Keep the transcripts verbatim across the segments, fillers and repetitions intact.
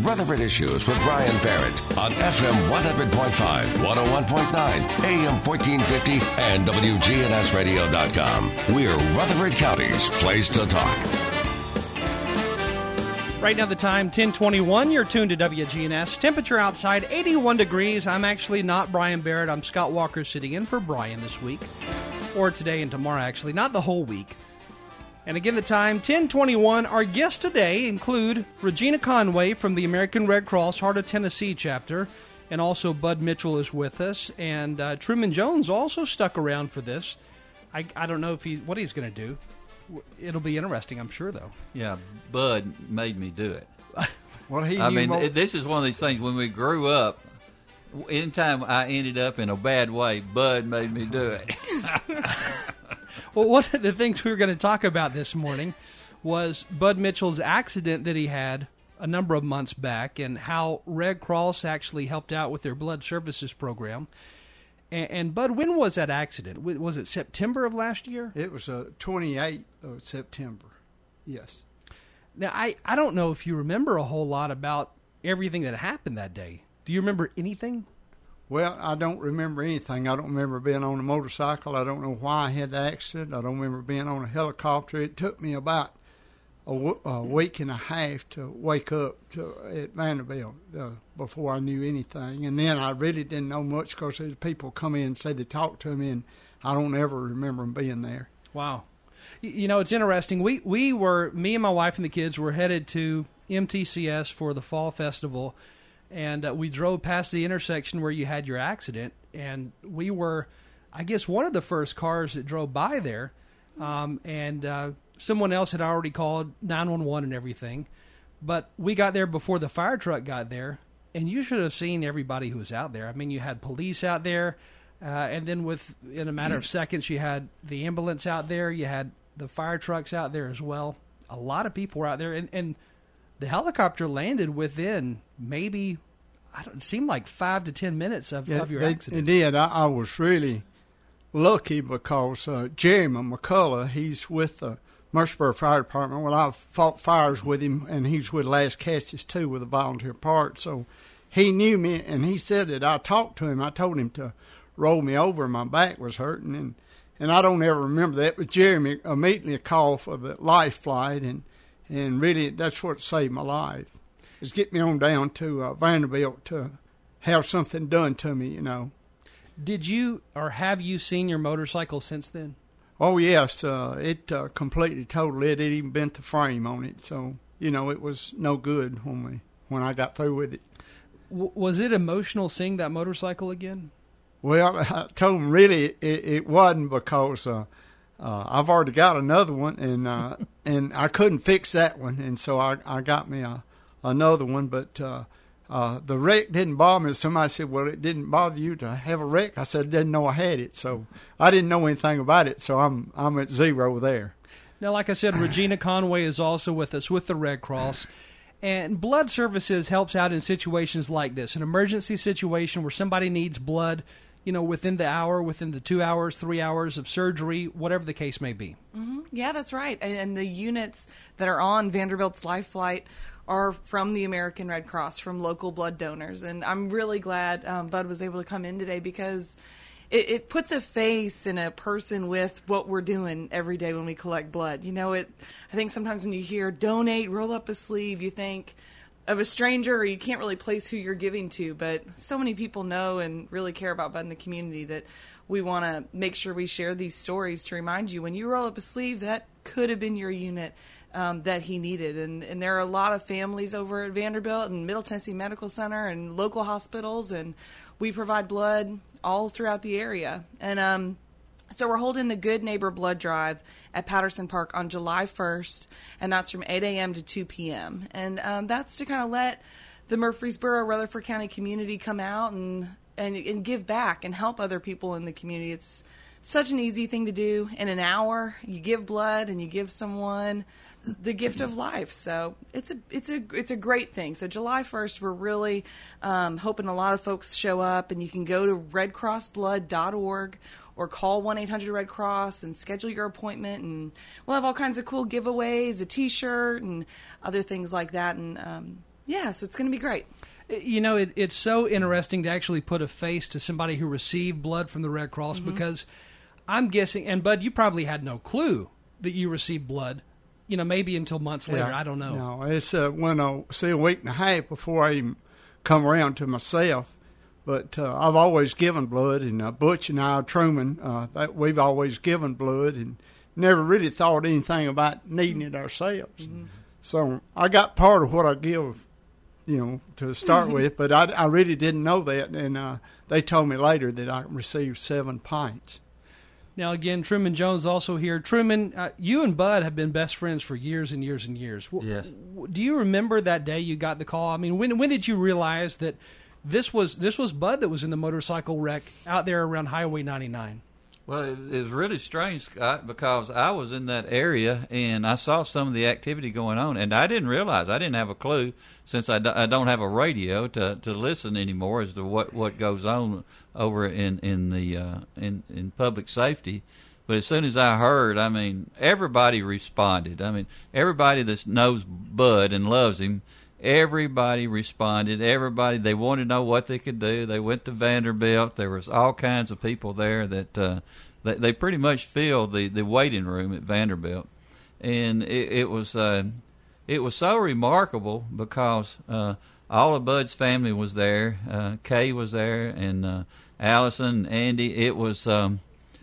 Rutherford Issues with Brian Barrett on F M one hundred point five, one oh one point nine, A M fourteen fifty, and W G N S radio dot com. We're Rutherford County's place to talk. Right now the time, ten twenty-one. You're tuned to W G N S. Temperature outside, eighty-one degrees. I'm actually not Brian Barrett. I'm Scott Walker sitting in for Brian this week. Or today and tomorrow, actually. Not the whole week. And again, the time, ten twenty-one. Our guests today include Regina Conway from the American Red Cross Heart of Tennessee chapter. And also Bud Mitchell is with us. And uh, Truman Jones also stuck around for this. I, I don't know if he what he's going to do. It'll be interesting, I'm sure, though. Yeah, Bud made me do it. Well, he I mean, more... this is one of these things, when we grew up, anytime I ended up in a bad way, Bud made me do it. Well, one of the things we were going to talk about this morning was Bud Mitchell's accident that he had a number of months back and how Red Cross actually helped out with their blood services program. And, and Bud, when was that accident? Was it September of last year? It was uh, twenty-eighth of September, yes. Now, I, I don't know if you remember a whole lot about everything that happened that day. Do you remember anything? Well, I don't remember anything. I don't remember being on a motorcycle. I don't know why I had the accident. I don't remember being on a helicopter. It took me about a, w- a week and a half to wake up to, at Vanderbilt uh, before I knew anything. And then I really didn't know much because people come in and say they talked to me, and I don't ever remember them being there. Wow. You know, it's interesting. We, we were, me and my wife and the kids were headed to M T C S for the Fall Festival. And uh, we drove past the intersection where you had your accident, and we were, I guess, one of the first cars that drove by there. Um, and uh, someone else had already called nine one one and everything. But we got there before the fire truck got there, and you should have seen everybody who was out there. I mean, you had police out there, uh, and then with in a matter of seconds, you had the ambulance out there. You had the fire trucks out there as well. A lot of people were out there, and, and the helicopter landed within maybe, I don't, it seemed like five to ten minutes of, yeah, of your it, accident. It did. I, I was really lucky because uh, Jeremy McCullough, he's with the Murfreesboro Fire Department. Well, I've fought fires with him, and he's with Las Casas, too, with a volunteer part. So he knew me, and he said that I talked to him. I told him to roll me over, and my back was hurting. And, and I don't ever remember that, but Jeremy immediately called for the life flight, and And really, that's what saved my life, is get me on down to uh, Vanderbilt to have something done to me, you know. Did you, or have you seen your motorcycle since then? Oh, yes. Uh, it uh, completely totaled it. It even bent the frame on it. So, you know, it was no good when we when I got through with it. W- was it emotional seeing that motorcycle again? Well, I told him really it, it wasn't because uh, uh, I've already got another one, and uh, and I couldn't fix that one, and so I, I got me a, another one. But uh, uh, the wreck didn't bother me. Somebody said, well, it didn't bother you to have a wreck? I said, I didn't know I had it, so I didn't know anything about it, so I'm I'm at zero there. Now, like I said, Regina Conway is also with us with the Red Cross. And Blood Services helps out in situations like this, an emergency situation where somebody needs blood, you know, within the hour, within the two hours, three hours of surgery, whatever the case may be. Mm-hmm. Yeah, that's right. And, and the units that are on Vanderbilt's Life Flight are from the American Red Cross, from local blood donors. And I'm really glad um, Bud was able to come in today because it, it puts a face and a person with what we're doing every day when we collect blood. You know, it. I think sometimes when you hear donate, roll up a sleeve, you think of a stranger, or you can't really place who you're giving to. But so many people know and really care about Bud in the community that we want to make sure we share these stories to remind you when you roll up a sleeve, that could have been your unit um, that he needed. And, and there are a lot of families over at Vanderbilt and Middle Tennessee Medical Center and local hospitals, and we provide blood all throughout the area. And um, so we're holding the Good Neighbor Blood Drive at Patterson Park on July first, and that's from eight a.m. to two p.m. And um, that's to kind of let the Murfreesboro, Rutherford County community come out and, and and give back and help other people in the community. It's such an easy thing to do. In an hour, you give blood and you give someone the gift of life. So it's a it's a it's a great thing. So July first, we're really um, hoping a lot of folks show up, and you can go to red cross blood dot org or call one eight hundred red cross and schedule your appointment, and we'll have all kinds of cool giveaways, a T-shirt, and other things like that. And um, Yeah, so it's going to be great. You know, it, it's so interesting to actually put a face to somebody who received blood from the Red Cross mm-hmm. because I'm guessing, and Bud, you probably had no clue that you received blood, you know, maybe until months later. Yeah, I don't know. No, it's uh, when I see a week and a half before I even come around to myself. But uh, I've always given blood, and uh, Butch and I, Truman, uh, that we've always given blood and never really thought anything about needing it ourselves. Mm-hmm. So I got part of what I give, you know, to start with, but I, I really didn't know that, and uh, they told me later that I received seven pints. Now, again, Truman Jones also here. Truman, uh, you and Bud have been best friends for years and years and years. Yes. Do you remember that day you got the call? I mean, when when did you realize that this was this was Bud that was in the motorcycle wreck out there around Highway ninety-nine? Well, it, it was really strange, Scott, because I was in that area and I saw some of the activity going on, and I didn't realize, I didn't have a clue, since I, do, I don't have a radio to, to listen anymore as to what, what goes on over in in the uh, in in public safety. But as soon as I heard, I mean, everybody responded. I mean, everybody that knows Bud and loves him. Everybody responded. Everybody, they wanted to know what they could do. They went to Vanderbilt. There was all kinds of people there that uh, they, they pretty much filled the, the waiting room at Vanderbilt, and it, it was uh, it was so remarkable because uh, all of Bud's family was there. Uh, Kay was there, and uh, Allison, and Andy. It was um,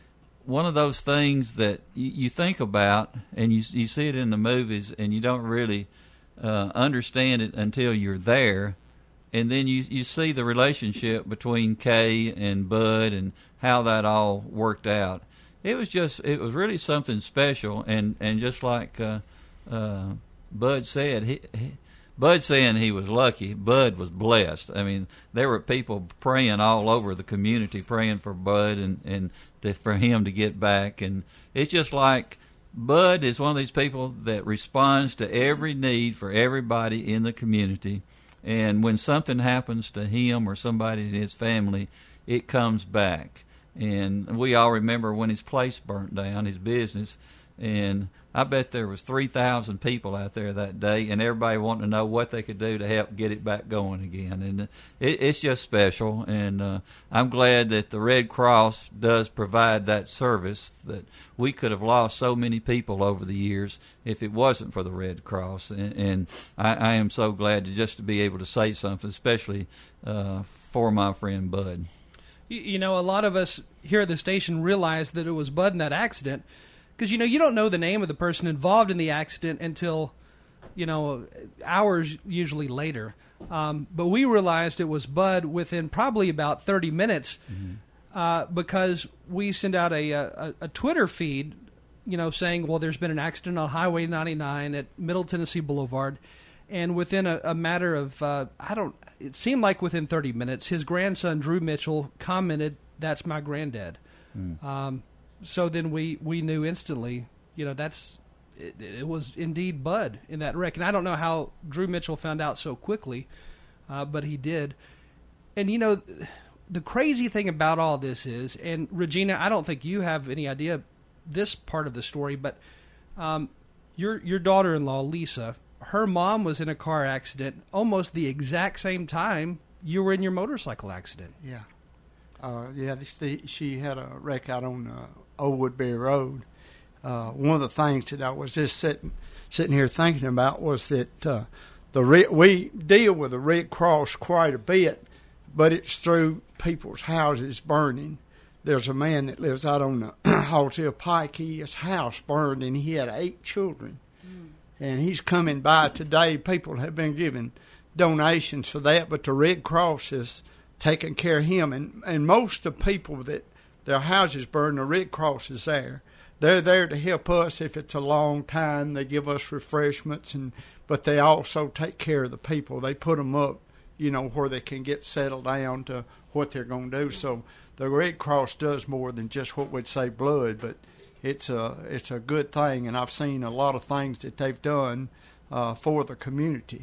one of those things that you, you think about, and you you see it in the movies, and you don't really Uh, understand it until you're there, and then you, you see the relationship between Kay and Bud and how that all worked out. It was just, it was really something special, and, and just like uh, uh, Bud said, he, he, Bud saying he was lucky, Bud was blessed. I mean, there were people praying all over the community, praying for Bud and, and to, for him to get back, and it's just like Bud is one of these people that responds to every need for everybody in the community. And when something happens to him or somebody in his family, it comes back. And we all remember when his place burnt down, his business. And I bet there was three thousand people out there that day, and everybody wanted to know what they could do to help get it back going again. And it, it's just special, and uh, I'm glad that the Red Cross does provide that service, that we could have lost so many people over the years if it wasn't for the Red Cross. And, and I, I am so glad to just to be able to say something, especially uh, for my friend Bud. You, you know, a lot of us here at the station realized that it was Bud in that accident, because, you know, you don't know the name of the person involved in the accident until, you know, hours usually later. Um, but we realized it was Bud within probably about thirty minutes mm-hmm. uh, because we send out a, a, a Twitter feed, you know, saying, well, there's been an accident on Highway ninety-nine at Middle Tennessee Boulevard. And within a, a matter of, uh, I don't, it seemed like within thirty minutes, his grandson, Drew Mitchell, commented, "That's my granddad." Mm. Um So then we, we knew instantly, you know, that's it, it was indeed Bud in that wreck. And I don't know how Drew Mitchell found out so quickly, uh, but he did. And, you know, the crazy thing about all this is, and Regina, I don't think you have any idea this part of the story, but um, your your daughter-in-law, Lisa, her mom was in a car accident almost the exact same time you were in your motorcycle accident. Yeah. Uh, yeah, this, the, she had a wreck out on uh, Old Woodbury Road. Uh, one of the things that I was just sitting sitting here thinking about was that uh, the Red, we deal with the Red Cross quite a bit, but it's through people's houses burning. There's a man that lives out on the Halsey Pike. His house burned, and he had eight children. Mm. And he's coming by today. People have been giving donations for that, but the Red Cross is taking care of him. And, and most of the people that their houses burn, the Red Cross is there. They're there to help us if it's a long time. They give us refreshments, and but they also take care of the people. They put them up, you know, where they can get settled down to what they're going to do. So the Red Cross does more than just what we'd say blood, but it's a it's a good thing, and I've seen a lot of things that they've done uh, for the community.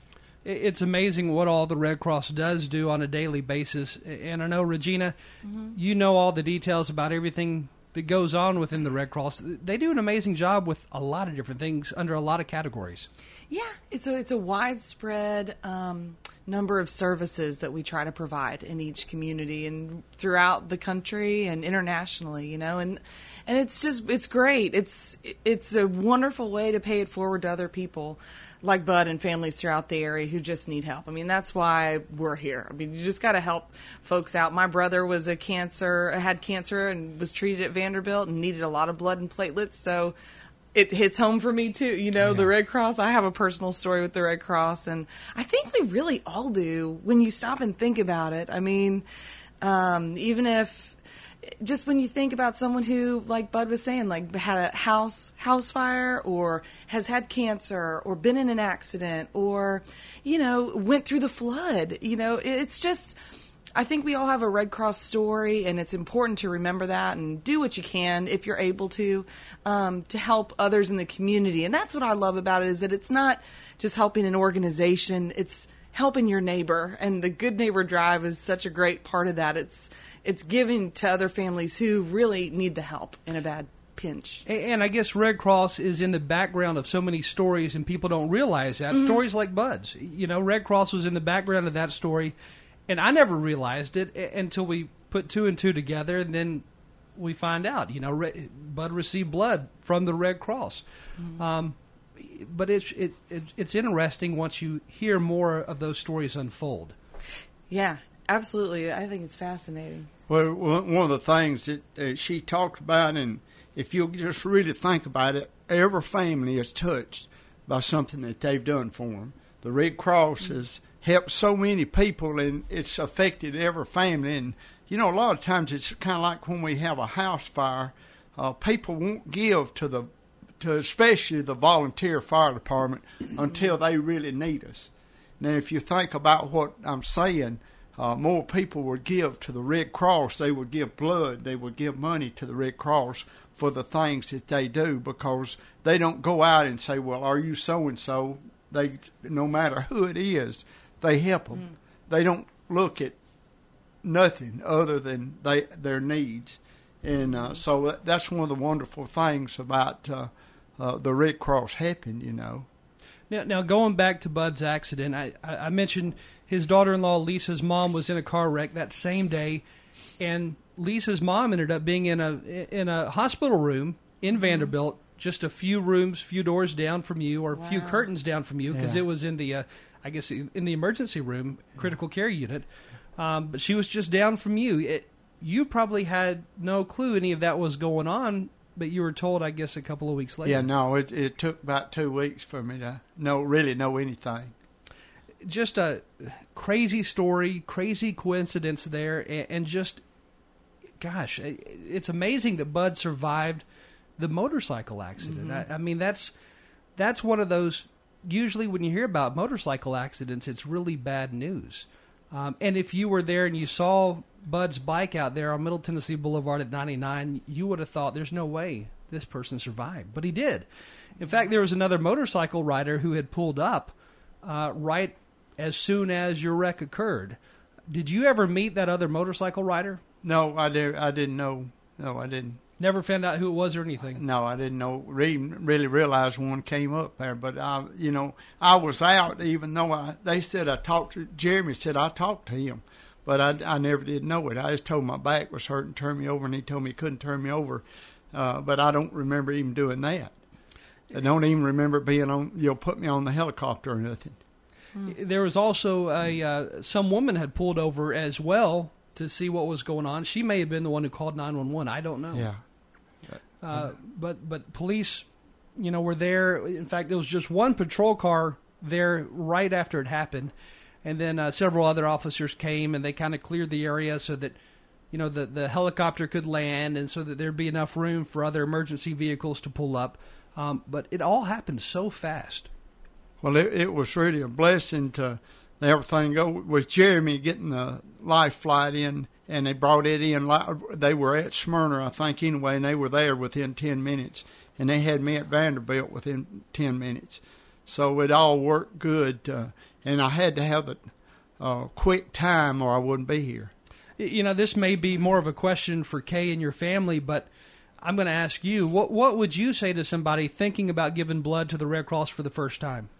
It's amazing what all the Red Cross does do on a daily basis. And I know, Regina, mm-hmm. you know all the details about everything that goes on within the Red Cross. They do an amazing job with a lot of different things under a lot of categories. Yeah, it's a it's a widespread um, number of services that we try to provide in each community and throughout the country and internationally. You know, and and it's just it's great. It's it's a wonderful way to pay it forward to other people like Bud and families throughout the area who just need help. I mean, that's why we're here. I mean, you just got to help folks out. My brother was a cancer, had cancer and was treated at Vanderbilt and needed a lot of blood and platelets. So it hits home for me too. You know, yeah. The Red Cross, I have a personal story with the Red Cross, and I think we really all do when you stop and think about it. I mean, um, even if, just when you think about someone who, like Bud was saying, like had a house house fire or has had cancer or been in an accident or, you know, went through the flood, you know, it's just, I think we all have a Red Cross story, and it's important to remember that and do what you can if you're able to, um, to help others in the community. And that's what I love about it, is that it's not just helping an organization, it's helping your neighbor, and the Good Neighbor Drive is such a great part of that. It's it's giving to other families who really need the help in a bad pinch. And I guess Red Cross is in the background of so many stories, and people don't realize that. Mm-hmm. Stories like Bud's. You know, Red Cross was in the background of that story, and I never realized it until we put two and two together, and then we find out, you know, Bud received blood from the Red Cross. Mm-hmm. Um But it's it, it, it's interesting once you hear more of those stories unfold. Yeah, absolutely. I think it's fascinating. Well, one of the things that uh, she talked about, and if you just really think about it, every family is touched by something that they've done for them. The Red Cross mm-hmm. has helped so many people, and it's affected every family. And, you know, a lot of times it's kind of like when we have a house fire, uh, people won't give to the to especially the volunteer fire department until they really need us. Now, if you think about what I'm saying, uh, more people would give to the Red Cross. They would give blood. They would give money to the Red Cross for the things that they do, because they don't go out and say, well, are you so-and-so? They, no matter who it is, they help them. Mm. They don't look at nothing other than they their needs. And uh, so that's one of the wonderful things about uh, uh, the Red Cross helping, you know. Now, now going back to Bud's accident, I, I mentioned his daughter-in-law, Lisa's mom, was in a car wreck that same day, and Lisa's mom ended up being in a in a hospital room in mm-hmm. Vanderbilt, just a few rooms, few doors down from you, or a wow. few curtains down from you, because yeah. it was in the, uh, I guess, in the emergency room, critical care unit. Um, but she was just down from you. It, You probably had no clue any of that was going on, but you were told, I guess, a couple of weeks later. Yeah, no, it, it took about two weeks for me to know, really know anything. Just a crazy story, crazy coincidence there, and, and just, gosh, it's amazing that Bud survived the motorcycle accident. Mm-hmm. I, I mean, that's that's one of those, usually when you hear about motorcycle accidents, it's really bad news. Um, and if you were there and you saw Bud's bike out there on Middle Tennessee Boulevard at ninety-nine, you would have thought there's no way this person survived. But he did. In fact, there was another motorcycle rider who had pulled up uh, right as soon as your wreck occurred. Did you ever meet that other motorcycle rider? No, I, did, I didn't know. No, I didn't. Never found out who it was or anything? No, I didn't know. Really realize one came up there. But, I, you know, I was out, even though I, they said I talked to, Jeremy said I talked to him. But I, I never did know it. I just told him my back was hurting, turned me over, and he told me he couldn't turn me over. Uh, but I don't remember even doing that. I don't even remember being on, you know, put me on the helicopter or nothing. There was also a uh, some woman had pulled over as well to see what was going on. She may have been the one who called nine one one. I don't know. Yeah. Uh, but but police, you know, were there. In fact, there was just one patrol car there right after it happened. And then uh, several other officers came, and they kind of cleared the area so that, you know, the, the helicopter could land, and so that there'd be enough room for other emergency vehicles to pull up. Um, but it all happened so fast. Well, it, it was really a blessing to everything go. With Jeremy getting the life flight in, and they brought it in. They were at Smyrna, I think, anyway, and they were there within ten minutes. And they had me at Vanderbilt within ten minutes. So it all worked good. Uh, and I had to have a uh, quick time or I wouldn't be here. You know, this may be more of a question for Kay and your family, but I'm going to ask you, what what would you say to somebody thinking about giving blood to the Red Cross for the first time?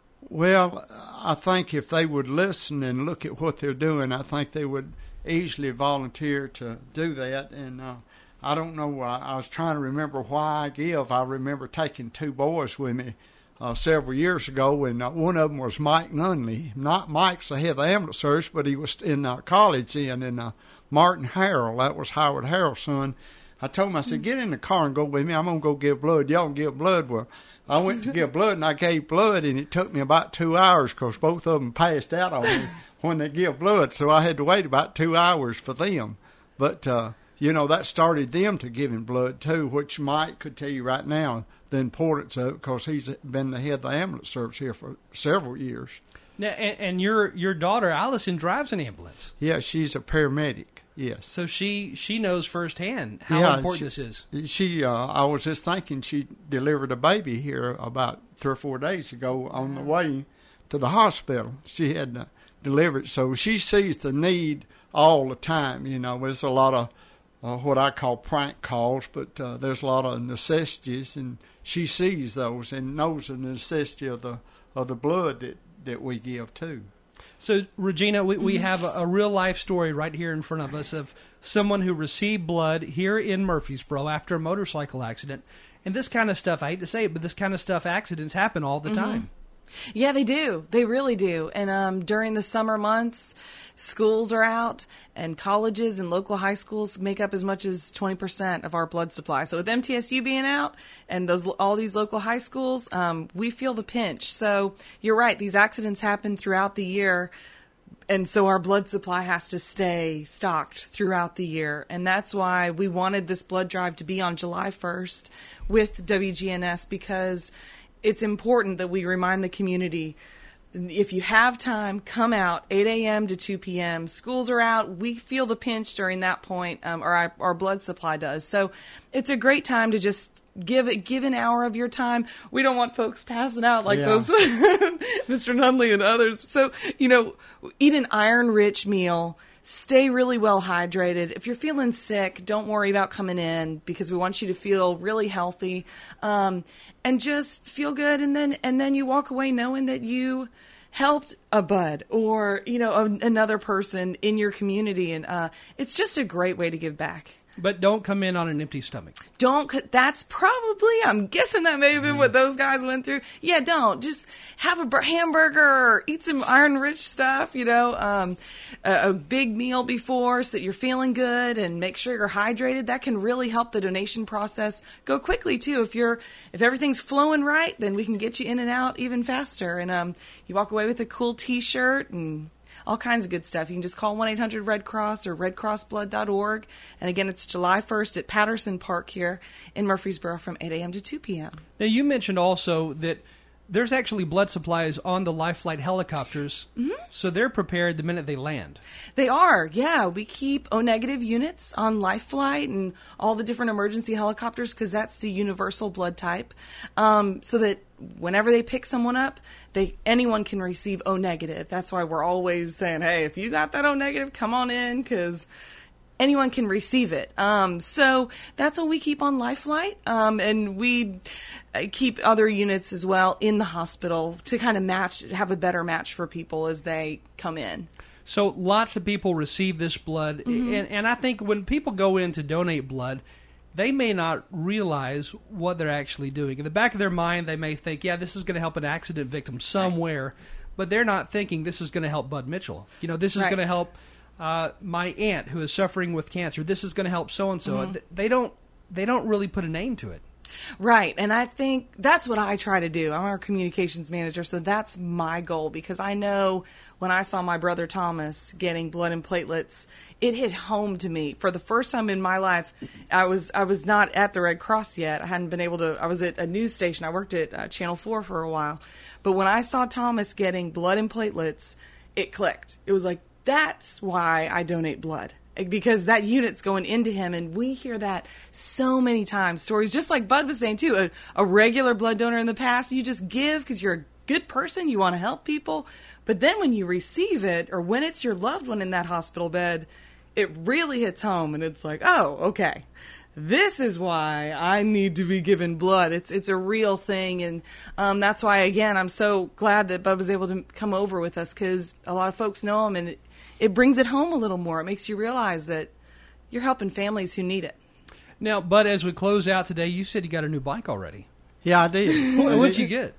Well, I think if they would listen and look at what they're doing, I think they would easily volunteer to do that. And uh, I don't know, I, I was trying to remember why I give. I remember taking two boys with me uh, several years ago, and uh, one of them was Mike Nunley. Not Mike's the head of the ambulance service, but he was in uh, college then, and uh, Martin Harrell, that was Howard Harrell's son. I told him, I said, get in the car and go with me. I'm going to go give blood. Y'all can give blood. Well, I went to give blood, and I gave blood, and it took me about two hours because both of them passed out on me when they give blood. So I had to wait about two hours for them. But, uh, you know, that started them to giving blood, too, which Mike could tell you right now the importance of it because he's been the head of the ambulance service here for several years. Now, and, and your your daughter, Allison, drives an ambulance. Yeah, she's a paramedic. Yes. So she, she knows firsthand how yeah, important she, this is. She, uh, I was just thinking she delivered a baby here about three or four days ago on the way to the hospital. She had uh, delivered, so she sees the need all the time. You know, there's a lot of uh, what I call prank calls, but uh, there's a lot of necessities, and she sees those and knows the necessity of the of the blood that, that we give too. So, Regina, we, we have a, a real-life story right here in front of us of someone who received blood here in Murfreesboro after a motorcycle accident. And this kind of stuff, I hate to say it, but this kind of stuff, accidents happen all the mm-hmm. time. Yeah, they do. They really do. And um, during the summer months, schools are out, and colleges and local high schools make up as much as twenty percent of our blood supply. So with M T S U being out and those all these local high schools, um, we feel the pinch. So you're right. These accidents happen throughout the year. And so our blood supply has to stay stocked throughout the year. And that's why we wanted this blood drive to be on July first with W G N S, because it's important that we remind the community, if you have time, come out, eight a.m. to two p.m. Schools are out. We feel the pinch during that point, um, or our, our blood supply does. So it's a great time to just give it, give an hour of your time. We don't want folks passing out like yeah. those Mister Nunley and others. So, you know, eat an iron-rich meal. Stay really well hydrated. If you're feeling sick, don't worry about coming in because we want you to feel really healthy, um, and just feel good. And then and then you walk away knowing that you helped a bud or you know a, another person in your community, and uh, it's just a great way to give back. But don't come in on an empty stomach. Don't. That's probably, I'm guessing that may have been what those guys went through. Yeah, don't. Just have a hamburger or eat some iron-rich stuff, you know, um, a, a big meal before so that you're feeling good, and make sure you're hydrated. That can really help the donation process go quickly, too. If you're, if everything's flowing right, then we can get you in and out even faster. And um, you walk away with a cool T-shirt and all kinds of good stuff. You can just call one eight hundred red cross or red cross blood dot org. And again, it's July first at Patterson Park here in Murfreesboro from eight a.m. to two p.m. Now, you mentioned also that there's actually blood supplies on the Life Flight helicopters, mm-hmm. so they're prepared the minute they land. They are, yeah. We keep O-negative units on Life Flight and all the different emergency helicopters because that's the universal blood type, um, so that whenever they pick someone up, they anyone can receive O-negative. That's why we're always saying, hey, if you got that O-negative, come on in, because anyone can receive it. Um, so that's what we keep on Life Flight, um, and we keep other units as well in the hospital to kind of match, have a better match for people as they come in. So lots of people receive this blood, mm-hmm. and, and I think when people go in to donate blood, they may not realize what they're actually doing. In the back of their mind, they may think, yeah, this is going to help an accident victim somewhere, right. but they're not thinking this is going to help Bud Mitchell. You know, this is right. going to help uh, my aunt who is suffering with cancer. This is going to help so-and-so. Mm-hmm. They don't, they don't really put a name to it. Right, and I think that's what I try to do. I'm our communications manager, so that's my goal, because I know when I saw my brother Thomas getting blood and platelets, it hit home to me. For the first time in my life, I was I was not at the Red Cross yet. I hadn't been able to, I was at a news station. I worked at uh, Channel four for a while. But when I saw Thomas getting blood and platelets, it clicked. It was like, that's why I donate blood. Because that unit's going into him, and we hear that so many times. Stories just like Bud was saying, too. A, a regular blood donor in the past, you just give because you're a good person, you want to help people. But then when you receive it, or when it's your loved one in that hospital bed, it really hits home, and it's like, oh, okay. this is why I need to be given blood. It's it's a real thing, and um, that's why, again, I'm so glad that Bud was able to come over with us, because a lot of folks know him, and it, it brings it home a little more. It makes you realize that you're helping families who need it. Now, Bud, as we close out today, you said you got a new bike already. Yeah, I did. What'd you get?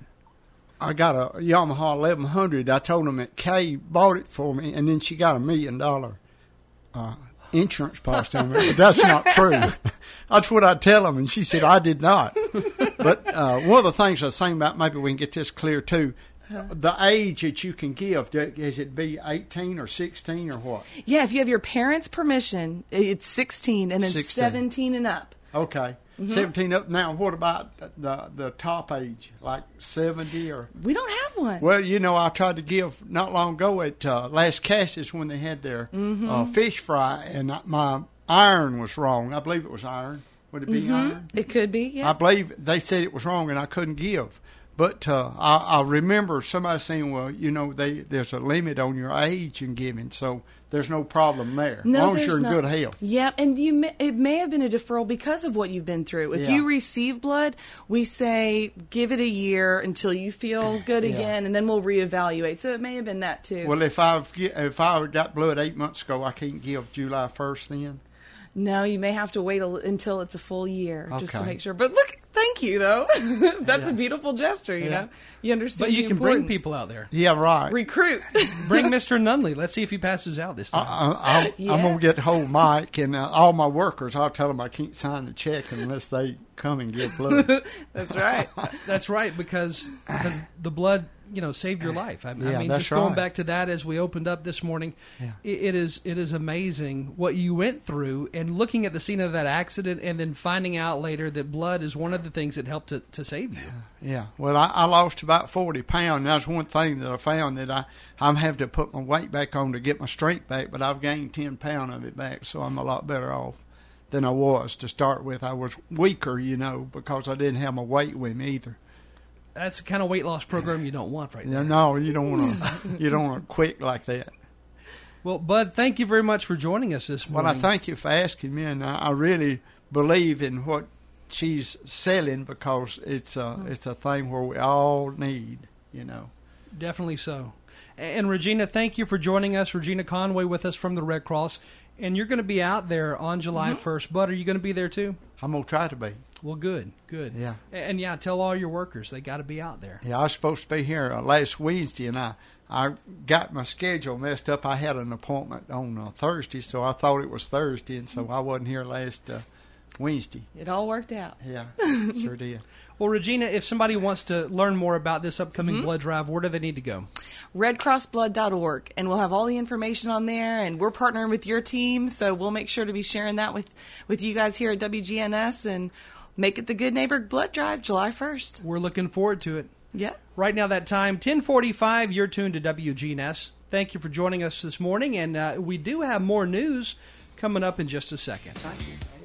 I got a Yamaha eleven hundred. I told them that Kay bought it for me, and then she got a million dollar uh, insurance policy on it. But that's not true. That's what I tell them, and she said, I did not. But uh, one of the things I was saying about, maybe we can get this clear too, the age that you can give, is it be eighteen or sixteen or what? Yeah, if you have your parents' permission, it's sixteen, and then sixteen. seventeen and up. Okay. Mm-hmm. seventeen up. Now, what about the the top age, like seventy or? We don't have one. Well, you know, I tried to give not long ago at uh, Last Cassis when they had their mm-hmm. uh, fish fry, and my iron was wrong. I believe it was iron. Would it be mm-hmm. iron? It could be, yeah. I believe they said it was wrong, and I couldn't give. But uh, I, I remember somebody saying, well, you know, they, there's a limit on your age in giving, so there's no problem there, no, as long as you're in not. good health. Yeah, and you may, it may have been a deferral because of what you've been through. If yeah. you receive blood, we say give it a year until you feel good yeah. again, and then we'll reevaluate. So it may have been that, too. Well, if I've if I got blood eight months ago, I can't give July first then? No, you may have to wait a, until it's a full year okay. just to make sure. But look, thank you, though. That's yeah. a beautiful gesture, you yeah. know. You understand But you the can importance. bring people out there. Yeah, right. Recruit. Bring Mister Nunley. Let's see if he passes out this time. I, I, I'm, yeah. I'm going to get hold Mike and uh, all my workers. I'll tell them I can't sign the check unless they come and give blood. That's right. That's right, because because the blood, you know, saved your life. I, Yeah, I mean, that's just going right. back to that as we opened up this morning, Yeah. it, it is it is amazing what you went through, and looking at the scene of that accident, and then finding out later that blood is one of the things that helped to, to save you. Yeah. Well, I, I lost about forty pounds. That's one thing that I found, that I, I'm having to put my weight back on to get my strength back, but I've gained ten pounds of it back, so I'm a lot better off than I was to start with. I was weaker, you know, because I didn't have my weight with me either. That's the kind of weight loss program you don't want right now. No, you don't want to. You don't want to quit like that. Well, Bud, thank you very much for joining us this Well, morning. I thank you for asking me, and I, I really believe in what she's selling, because it's a it's a thing where we all need, you know. Definitely so. And Regina, thank you for joining us. Regina Conway with us from the Red Cross. And you're going to be out there on July Mm-hmm. first. Bud, are you going to be there too? I'm gonna try to be. Well, good, good. Yeah. And, and yeah, tell all your workers they got to be out there. Yeah, I was supposed to be here uh, last Wednesday, and I I got my schedule messed up. I had an appointment on uh, Thursday, so I thought it was Thursday, and so I wasn't here last uh, Wednesday. It all worked out. Yeah, sure did. Well, Regina, if somebody wants to learn more about this upcoming Mm-hmm. blood drive, where do they need to go? red cross blood dot org, and we'll have all the information on there, and we're partnering with your team, so we'll make sure to be sharing that with, with you guys here at W G N S, and make it the Good Neighbor Blood Drive July first. We're looking forward to it. Yeah. Right now, that time, ten forty-five, you're tuned to W G N S. Thank you for joining us this morning, and uh, we do have more news coming up in just a second.